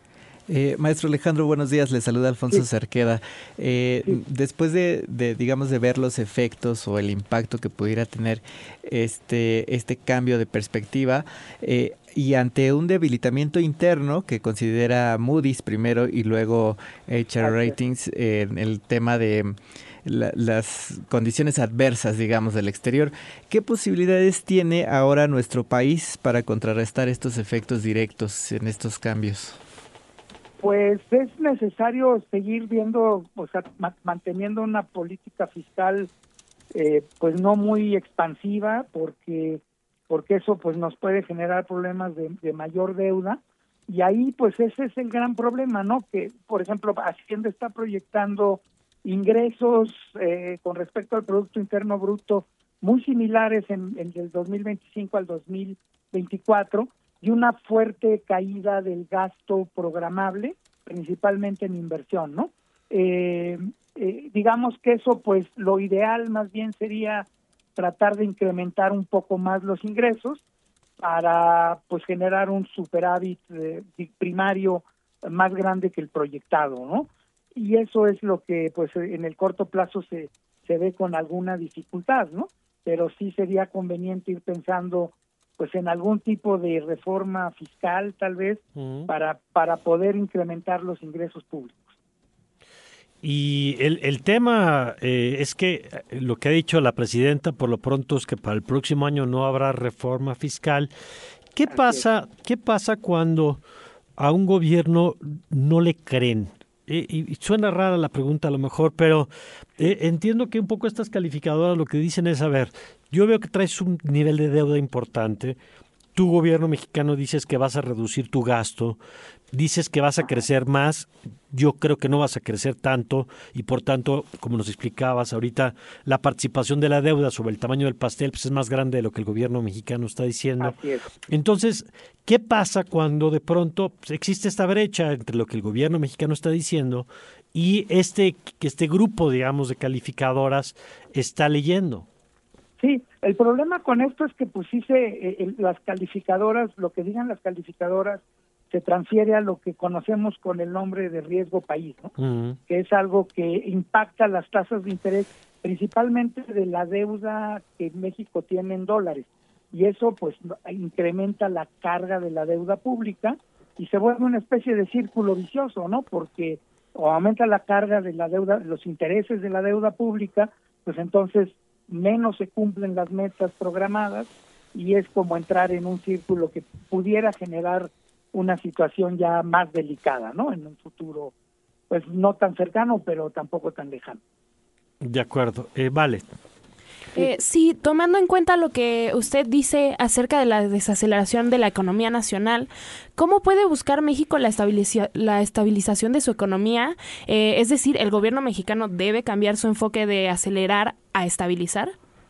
Eh, maestro Alejandro, buenos días. Le saluda Alfonso sí. Cerqueda. Eh, sí. Después de, de, digamos, de ver los efectos o el impacto que pudiera tener este, este cambio de perspectiva, eh, y ante un debilitamiento interno que considera Moody's primero y luego H R Ratings en eh, el tema de la, las condiciones adversas, digamos, del exterior, ¿qué posibilidades tiene ahora nuestro país para contrarrestar estos efectos directos en estos cambios? Pues es necesario seguir viendo, o sea, ma- manteniendo una política fiscal eh, pues no muy expansiva, porque porque eso pues nos puede generar problemas de, de mayor deuda, y ahí pues ese es el gran problema, ¿no? Que, por ejemplo, Hacienda está proyectando ingresos eh, con respecto al Producto Interno Bruto muy similares en, en el dos mil veinticinco al dos mil veinticuatro, y una fuerte caída del gasto programable, principalmente en inversión, ¿no? Eh, eh, digamos que eso, pues, lo ideal más bien sería tratar de incrementar un poco más los ingresos para, pues, generar un superávit eh, primario más grande que el proyectado, ¿no? Y eso es lo que, pues, en el corto plazo se, se ve con alguna dificultad, ¿no? Pero sí sería conveniente ir pensando pues en algún tipo de reforma fiscal, tal vez, uh-huh. para, para poder incrementar los ingresos públicos. Y el, el tema eh, es que lo que ha dicho la presidenta por lo pronto es que para el próximo año no habrá reforma fiscal. ¿Qué Así pasa, es. ¿Qué pasa cuando a un gobierno no le creen? Eh, y suena rara la pregunta a lo mejor, pero eh, entiendo que un poco estas calificadoras lo que dicen es, a ver, yo veo que traes un nivel de deuda importante, tu gobierno mexicano dices que vas a reducir tu gasto, dices que vas a crecer más, yo creo que no vas a crecer tanto y por tanto, como nos explicabas ahorita, la participación de la deuda sobre el tamaño del pastel pues es más grande de lo que el gobierno mexicano está diciendo. Así es. Entonces, ¿qué pasa cuando de pronto pues, existe esta brecha entre lo que el gobierno mexicano está diciendo y este, este grupo, digamos, de calificadoras está leyendo? Sí, el problema con esto es que pues sí se, eh, las calificadoras, lo que digan las calificadoras se transfiere a lo que conocemos con el nombre de riesgo país, ¿no? Uh-huh. Que es algo que impacta las tasas de interés, principalmente de la deuda que México tiene en dólares, y eso pues incrementa la carga de la deuda pública y se vuelve una especie de círculo vicioso, ¿no? Porque o aumenta la carga de la deuda, los intereses de la deuda pública, pues entonces menos se cumplen las metas programadas y es como entrar en un círculo que pudiera generar una situación ya más delicada, ¿no? En un futuro, pues no tan cercano, pero tampoco tan lejano. De acuerdo. Eh, vale. Eh, sí, tomando en cuenta lo que usted dice acerca de la desaceleración de la economía nacional, ¿cómo puede buscar México la, estabiliza- la estabilización de su economía? Eh, es decir, ¿el gobierno mexicano debe cambiar su enfoque de acelerar a estabilizar?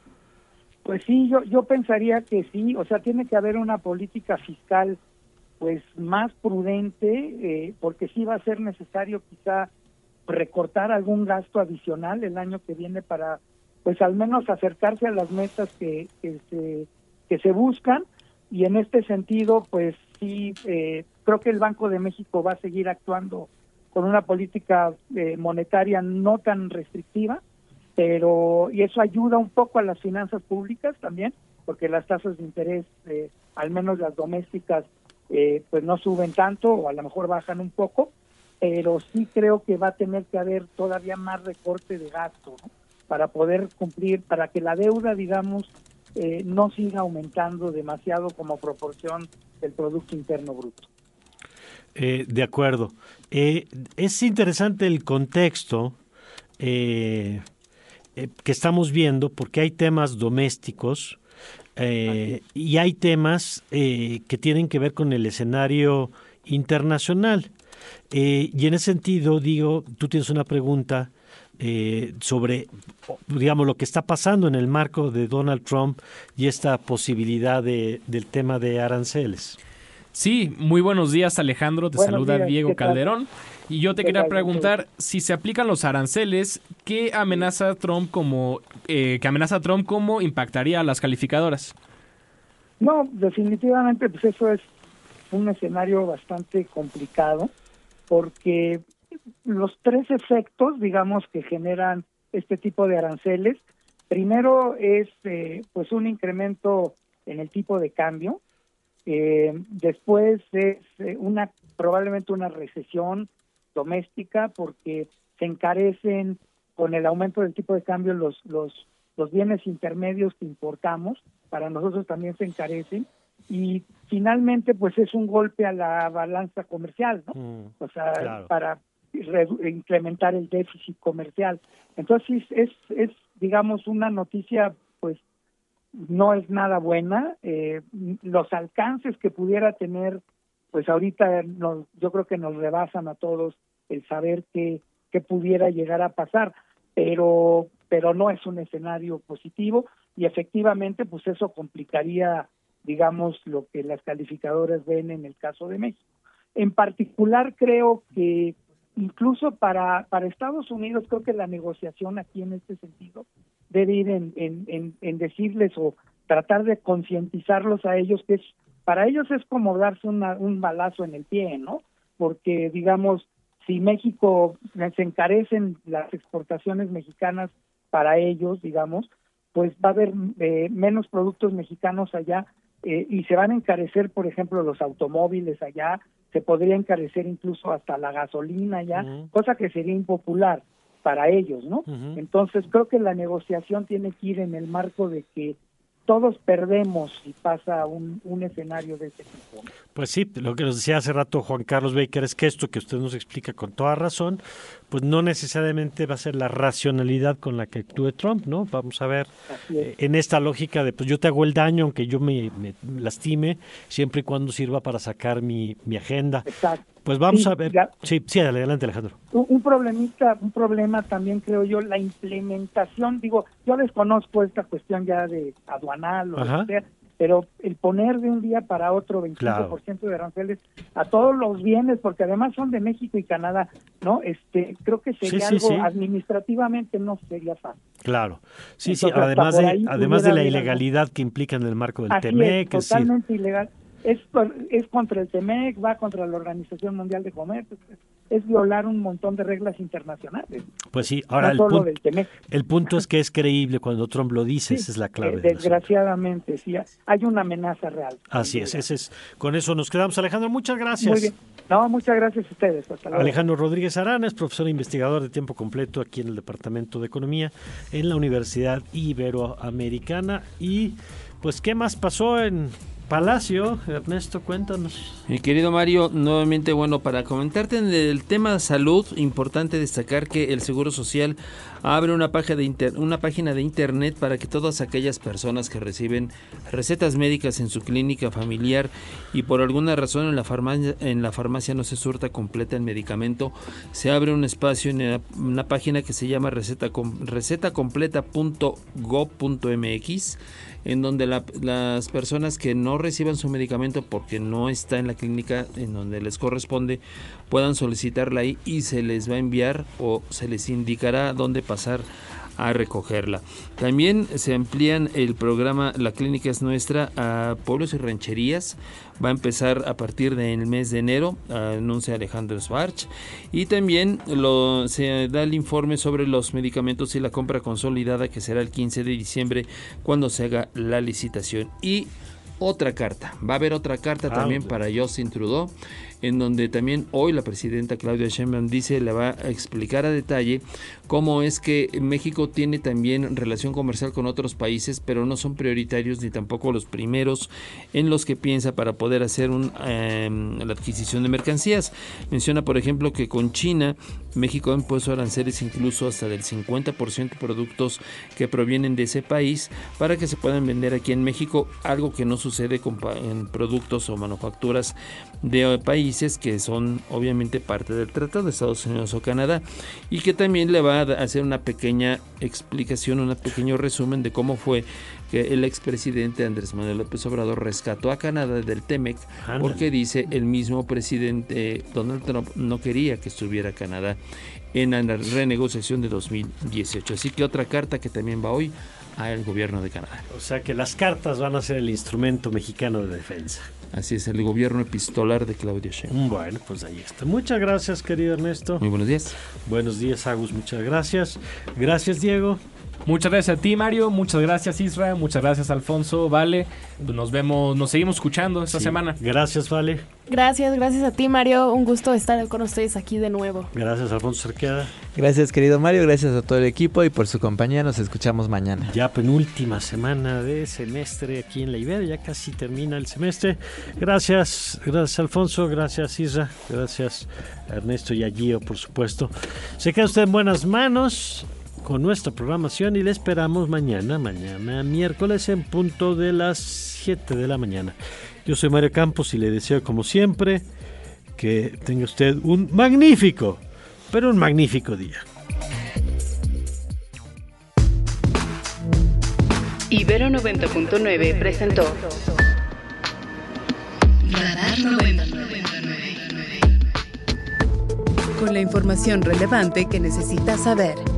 Pues sí, yo, yo pensaría que sí, o sea, tiene que haber una política fiscal pues más prudente, eh, porque sí va a ser necesario quizá recortar algún gasto adicional el año que viene para pues al menos acercarse a las metas que, que se que se buscan, y en este sentido pues sí eh, creo que el Banco de México va a seguir actuando con una política eh, monetaria no tan restrictiva, pero y eso ayuda un poco a las finanzas públicas también, porque las tasas de interés, eh, al menos las domésticas, eh, pues no suben tanto o a lo mejor bajan un poco, pero sí creo que va a tener que haber todavía más recorte de gasto, ¿no? Para poder cumplir, para que la deuda, digamos, eh, no siga aumentando demasiado como proporción del Producto Interno Bruto. Eh, de acuerdo. Eh, es interesante el contexto eh, eh, que estamos viendo, porque hay temas domésticos eh, y hay temas eh, que tienen que ver con el escenario internacional. Eh, y en ese sentido, digo, tú tienes una pregunta eh, sobre, digamos, lo que está pasando en el marco de Donald Trump y esta posibilidad de, del tema de aranceles. Sí, muy buenos días, Alejandro. Te buenos saluda días, Diego Calderón. Y yo te quería preguntar si se aplican los aranceles, ¿qué amenaza Trump como eh, que amenaza Trump cómo impactaría a las calificadoras? No, definitivamente, pues eso es un escenario bastante complicado. porque los tres efectos, digamos, que generan este tipo de aranceles, primero es eh, pues un incremento en el tipo de cambio, eh, después es eh, una probablemente una recesión doméstica porque se encarecen con el aumento del tipo de cambio los los los bienes intermedios que importamos, para nosotros también se encarecen, y finalmente pues es un golpe a la balanza comercial, ¿no? Mm, o sea, claro. para incrementar el déficit comercial. Entonces es, es digamos, una noticia, pues, no es nada buena. Eh, los alcances que pudiera tener, pues ahorita nos, yo creo que nos rebasan a todos el saber que, que pudiera llegar a pasar, pero, pero no es un escenario positivo, y efectivamente, pues eso complicaría, digamos, lo que las calificadoras ven en el caso de México. En particular, creo que incluso para, para Estados Unidos, creo que la negociación aquí en este sentido debe ir en, en, en, en decirles o tratar de concientizarlos a ellos que es, para ellos es como darse una, un balazo en el pie, ¿no? Porque, digamos, si México se encarecen las exportaciones mexicanas para ellos, digamos, pues va a haber eh, menos productos mexicanos allá, eh, y se van a encarecer, por ejemplo, los automóviles allá, se podría encarecer incluso hasta la gasolina ya, uh-huh. cosa que sería impopular para ellos, ¿no? Uh-huh. Entonces creo que la negociación tiene que ir en el marco de que todos perdemos si pasa un, un escenario de este tipo. Pues sí, lo que nos decía hace rato Juan Carlos Baker es que esto que usted nos explica con toda razón, pues no necesariamente va a ser la racionalidad con la que actúe Trump, ¿no? Vamos a ver, eh, en esta lógica de pues yo te hago el daño aunque yo me, me lastime, siempre y cuando sirva para sacar mi, mi agenda. Exacto. Pues vamos sí, a ver. Ya. Sí, sí, adelante, Alejandro. Un, un problemita, un problema también creo yo, la implementación, digo, yo desconozco esta cuestión ya de aduanal o lo que sea, pero el poner de un día para otro veinticinco por ciento claro. de aranceles a todos los bienes, porque además son de México y Canadá, ¿no? Este, creo que sería sí, sí, algo sí. administrativamente no sería fácil. Claro. Sí, Entonces, sí, además de además de la ilegalidad algo. que implica en el marco del T M E C. Es, totalmente sí. ilegal. Es, es contra el T M E C, va contra la Organización Mundial de Comercio, es, es violar un montón de reglas internacionales. Pues sí, ahora no el, punto, del T M E C. El punto es que es creíble cuando Trump lo dice, sí, esa es la clave. Eh, desgraciadamente, sí, hay una amenaza real. Así es, ese es, con eso nos quedamos. Alejandro, muchas gracias. Muy bien. No, muchas gracias a ustedes. Hasta luego. Alejandro Rodríguez Arana es profesor e investigador de tiempo completo aquí en el Departamento de Economía en la Universidad Iberoamericana. Y pues, ¿qué más pasó en Palacio? Ernesto, cuéntanos. Mi querido Mario, nuevamente, bueno, para comentarte en el tema salud, importante destacar que el Seguro Social abre una página de inter, una página de internet para que todas aquellas personas que reciben recetas médicas en su clínica familiar y por alguna razón en la farmacia, en la farmacia no se surta completa el medicamento, se abre un espacio en una página que se llama receta recetacompleta punto gob punto mx, en donde la, las personas que no reciban su medicamento porque no está en la clínica en donde les corresponde puedan solicitarla ahí y se les va a enviar o se les indicará dónde pasar a recogerla. También se amplían el programa La Clínica es Nuestra a pueblos y rancherías. Va a empezar a partir del mes de enero, anuncia Alejandro Schwartz. Y también lo, se da el informe sobre los medicamentos y la compra consolidada, que será el quince de diciembre cuando se haga la licitación. Y otra carta, va a haber otra carta ah, también okay. para Justin Trudeau, en donde también hoy la presidenta Claudia Sheinbaum dice, le va a explicar a detalle cómo es que México tiene también relación comercial con otros países, pero no son prioritarios ni tampoco los primeros en los que piensa para poder hacer un, eh, la adquisición de mercancías. Menciona, por ejemplo, que con China, México ha impuesto aranceles incluso hasta del cincuenta por ciento de productos que provienen de ese país para que se puedan vender aquí en México, algo que no sucede con en productos o manufacturas de países que son obviamente parte del Tratado de Estados Unidos o Canadá, y que también le va a hacer una pequeña explicación, un pequeño resumen de cómo fue que el expresidente Andrés Manuel López Obrador rescató a Canadá del T M E C, porque dice el mismo presidente Donald Trump no quería que estuviera Canadá en la renegociación de dos mil dieciocho. Así que otra carta que también va hoy al gobierno de Canadá. O sea que las cartas van a ser el instrumento mexicano de defensa. Así es, el gobierno epistolar de Claudia Sheinbaum. Bueno, pues ahí está. Muchas gracias, querido Ernesto. Muy buenos días. Buenos días, Agus, muchas gracias. Gracias, Diego. Muchas gracias a ti, Mario. Muchas gracias, Isra. Muchas gracias, Alfonso. Vale, nos vemos, nos seguimos escuchando esta Sí. semana. Gracias, Vale. Gracias, gracias a ti, Mario. Un gusto estar con ustedes aquí de nuevo. Gracias, Alfonso Cerqueda. Gracias, querido Mario. Gracias a todo el equipo y por su compañía. Nos escuchamos mañana. Ya penúltima semana de semestre aquí en la Ibero. Ya casi termina el semestre. Gracias, gracias, Alfonso. Gracias, Isra. Gracias, Ernesto y a Gio, por supuesto. Se queda usted en buenas manos con nuestra programación y le esperamos mañana, mañana miércoles en punto de las siete de la mañana. Yo soy Mario Campos y le deseo como siempre que tenga usted un magnífico, pero un magnífico día. Ibero noventa punto nueve presentó Radar noventa. Con la información relevante que necesitas saber.